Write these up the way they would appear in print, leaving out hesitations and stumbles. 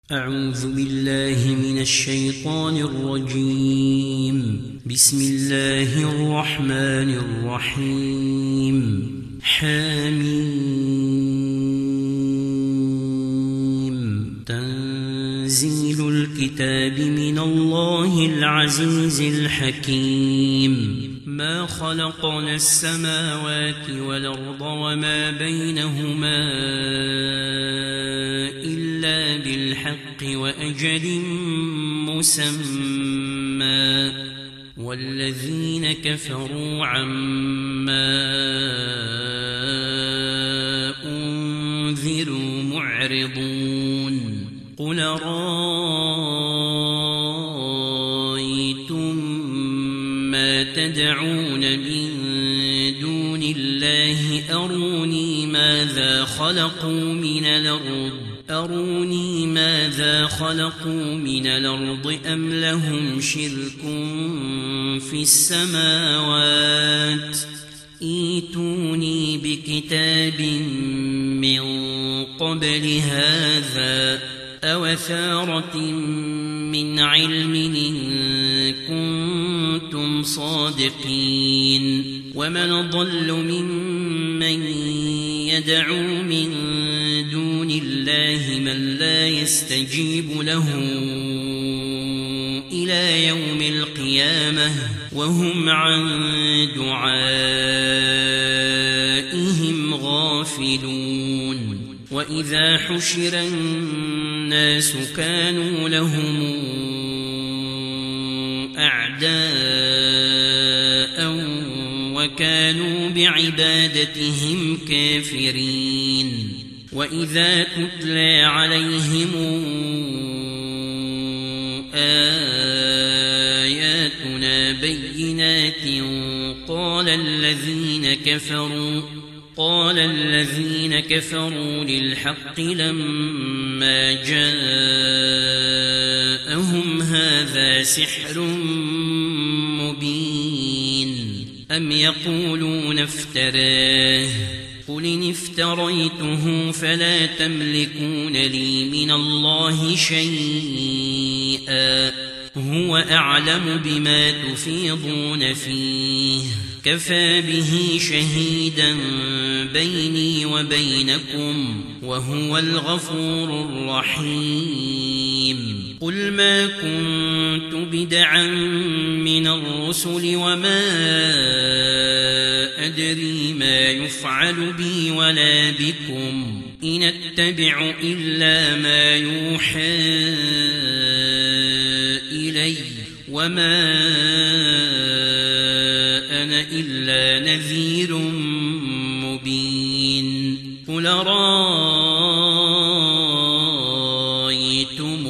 أعوذ بالله من الشيطان الرجيم. بسم الله الرحمن الرحيم. حميم. تنزيل الكتاب من الله العزيز الحكيم. ما خلقنا السماوات والأرض وما بينهما إلا بالحق وأجل مسمى، والذين كفروا عما أنذروا معرضون. قل رأيتم ما تدعون من دون الله أروني ماذا خلقوا من الأرض أم لهم شرك في السماوات. ائتوني بكتاب من قبل هذا أو أثارة من علم إن كنتم صادقين. ومن ضل ممن يدعو من دون الله من لا يستجيب له إلى يوم القيامة وهم عن دعائهم غافلون. وإذا حشر الناس كانوا لهم أعداء وكانوا بعبادتهم كافرين. وإذا تتلى عليهم آياتنا بينات قال الذين كفروا للحق لما جاءهم هذا سحر مبين. أم يقولون افتراه قل إن افتريته فلا تملكون لي من الله شيئا هو أعلم بما تفيضون فيه كفى به شهيدا بيني وبينكم وهو الغفور الرحيم. قل ما كنت بدعا من الرسل وما أدري ما يفعل بي ولا بكم إن أتبع إلا ما يوحى إلي وما أنا إلا نذير مبين. قل رأيتم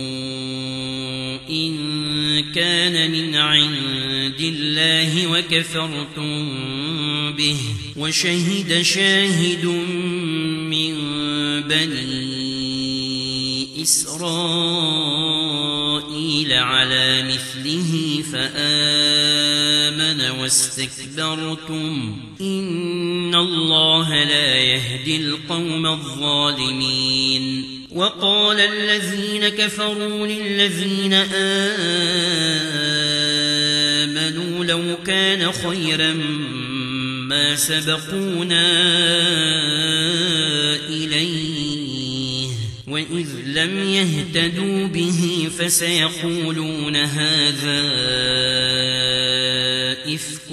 إن كان من عند الله وكفرتم به وشهد شاهد من بني إسرائيل على مثله فآمن واستكبرتم إن الله لا يهدي القوم الظالمين. وقال الذين كفروا للذين آمنوا لو كان خيرا ما سبقونا إليه وإذ لم يهتدوا به فسيقولون هذا إفك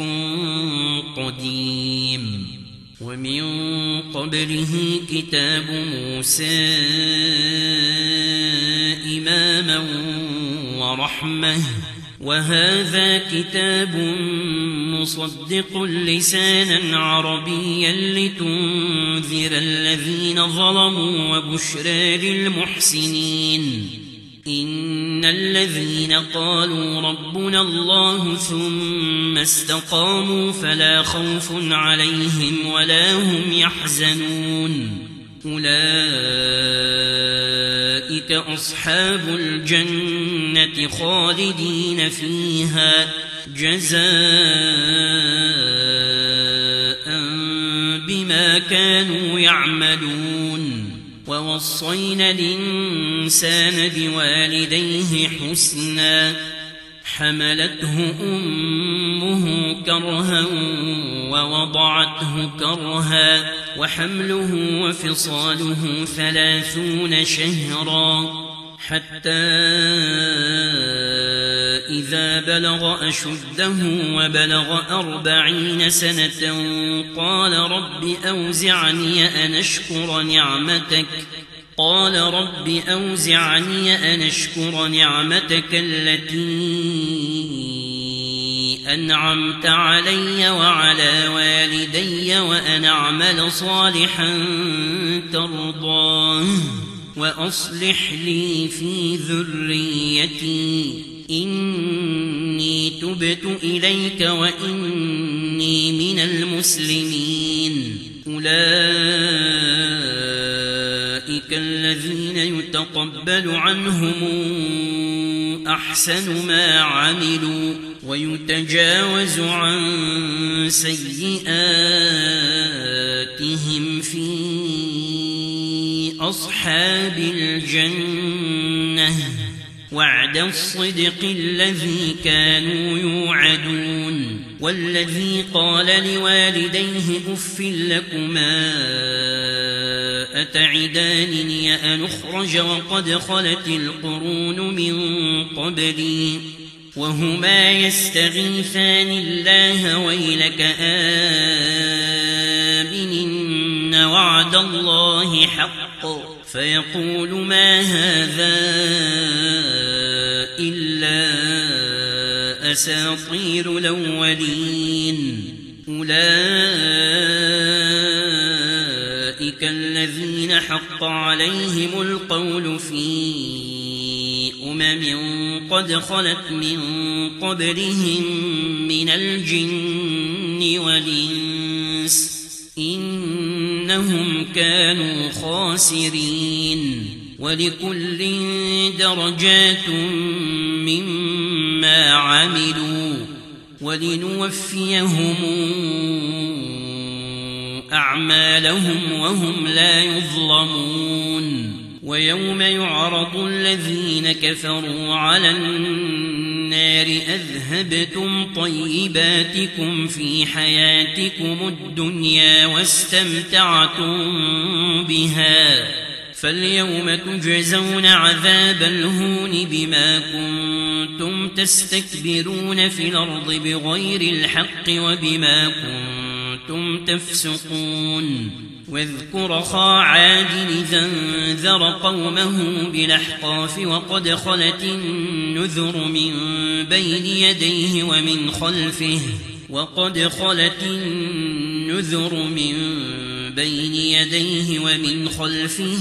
قديم. ومن قبله كتاب موسى إماما ورحمة وهذا كتاب مصدق لسانا عربيا لتنذر الذين ظلموا وبشرى للمحسنين. إن الذين قالوا ربنا الله ثم استقاموا فلا خوف عليهم ولا هم يحزنون أولئك أصحاب الجنة خالدين فيها جزاء بما كانوا يعملون. ووصينا الإنسان بوالديه حسنا حملته أمه كرها ووضعته كرها وحمله وفصاله 30 شهرا حتى إذا بلغ أشده وبلغ 40 سنة قال رب أوزعني أن أشكر نعمتك التي أنعمت علي وعلى والدي وأن أعمل صالحا ترضاه وأصلح لي في ذريتي إني تبت إليك وإني من المسلمين. أولئك الذين يتقبل عنهم أحسن ما عملوا ويتجاوز عن سيئاتهم في أصحاب الجنة وعد الصدق الذي كانوا يوعدون. والذي قال لوالديه أف لكما أتعدانني أن أخرج وقد خلت القرون من قبلي وهما يستغيثان الله ويلك آمن إن وعد الله حق فيقول ما هذا إلا أساطير الأولين. أولئك الذين حق عليهم القول في قد خلت من قبلهم من الجن والإنس إنهم كانوا خاسرين. ولكل درجات مما عملوا ولنوفيهم أعمالهم وهم لا يظلمون. ويوم يعرض الذين كفروا على النار أذهبتم طيباتكم في حياتكم الدنيا واستمتعتم بها فاليوم تجزون عذاب الهون بما كنتم تستكبرون في الأرض بغير الحق وبما كنتم تفسقون. واذكر أخا عاد إذ انذر قومه بالأحقاف وقد خلت النذر من بين يديه ومن خلفه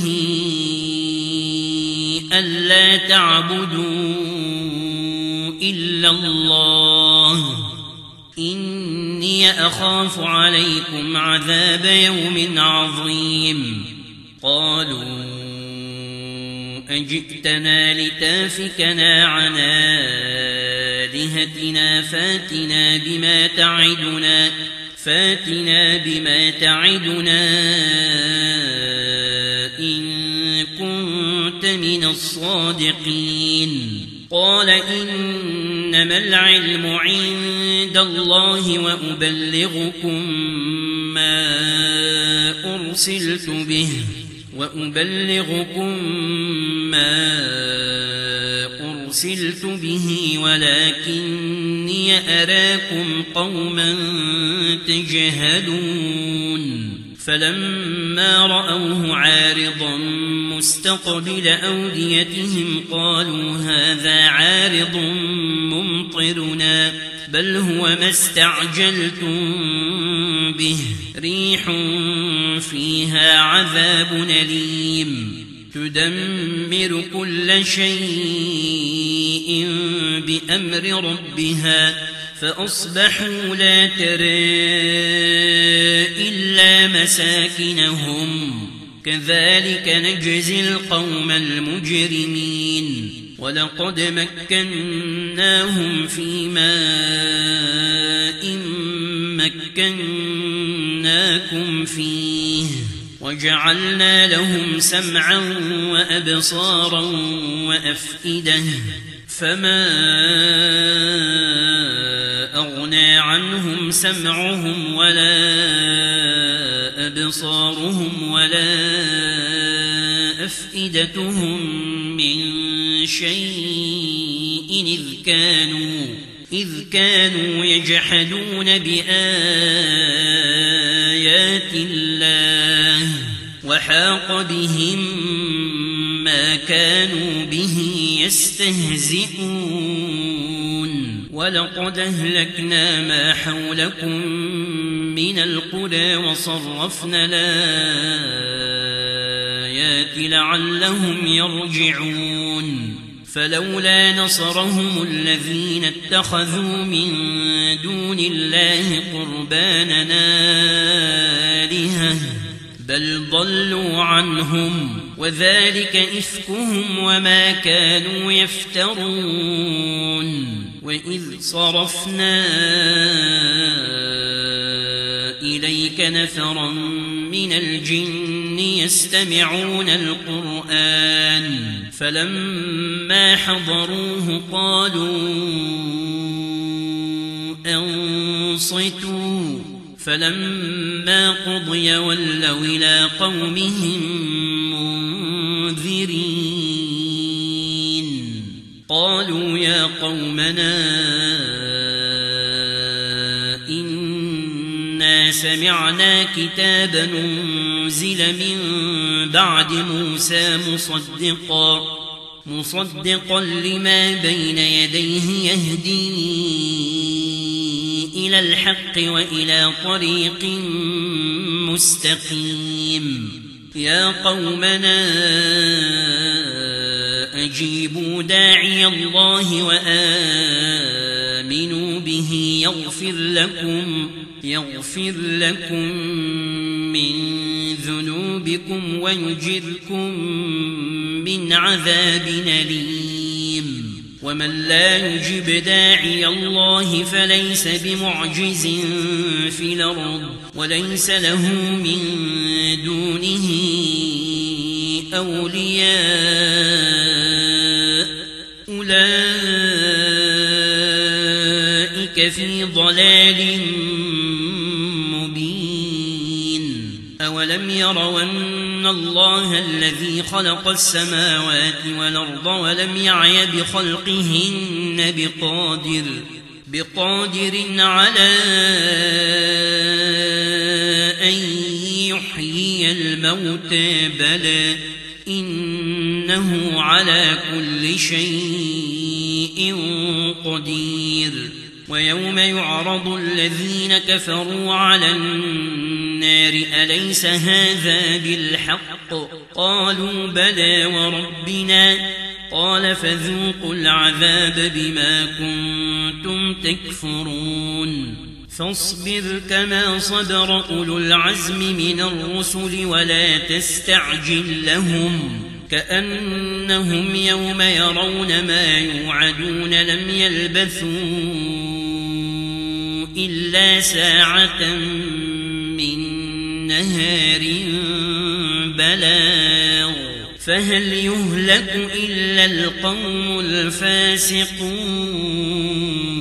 ألا تعبدوا إلا الله إني أخاف عليكم عذاب يوم عظيم. قالوا أجئتنا لتافكنا عن آلهتنا فاتنا بما تعدنا إن كنت من الصادقين. قال إنما العلم عند الله وأبلغكم ما أرسلت به ولكني أراكم قوما تجهلون. فلما رأوه عارضا مستقبل أوديتهم قالوا هذا عارض ممطرنا بل هو ما استعجلتم به ريح فيها عذاب أليم تدمر كل شيء بأمر ربها فأصبحوا لا ترى إلا مساكنهم كذلك نجزي القوم المجرمين. ولقد مكناهم في ماء مكناكم فيه وجعلنا لهم سمعا وأبصارا وأفئدة فما أغنى عنهم سمعهم ولا أبصارهم ولا أفئدتهم من شيء إذ كانوا يجحدون بآيات الله وحاق بهم ما كانوا به يستهزئون ولقد أهلكنا ما حولكم من القرى وصرفنا الآيات لعلهم يرجعون فلولا نصرهم الذين اتخذوا من دون الله قربانا آلهة بل ضلوا عنهم وذلك إفكهم وما كانوا يفترون وإذ صرفنا إليك نفرا من الجن يستمعون القرآن فلما حضروه قالوا أنصتوا فلما قضي ولوا إلى قومهم منذرين قالوا يا قومنا إنا سمعنا كتابا أنزل من بعد موسى مصدقا لما بين يديه يهدي إلى الحق وإلى طريق مستقيم يا قومنا أجيبوا داعي الله وآمنوا به يغفر لكم من ذنوبكم ويجركم من عذاب أليم ومن لا يجب داعي الله فليس بمعجز في الأرض وليس له من دونه أولياء أولئك في ضلال مبين أولم يروا أن الله الذي خلق السماوات والأرض ولم يعي بخلقهن بقادر على أن يحيي الموتى بلى إنه على كل شيء قدير ويوم يعرض الذين كفروا على النار أليس هذا بالحق قالوا بلى وربنا قال فذوقوا العذاب بما كنتم تكفرون فاصبر كما صبر أولو العزم من الرسل ولا تستعجل لهم كأنهم يوم يرون ما يوعدون لم يلبثوا إلا ساعة من نهار بلاغ فهل يهلك إلا القوم الفاسقون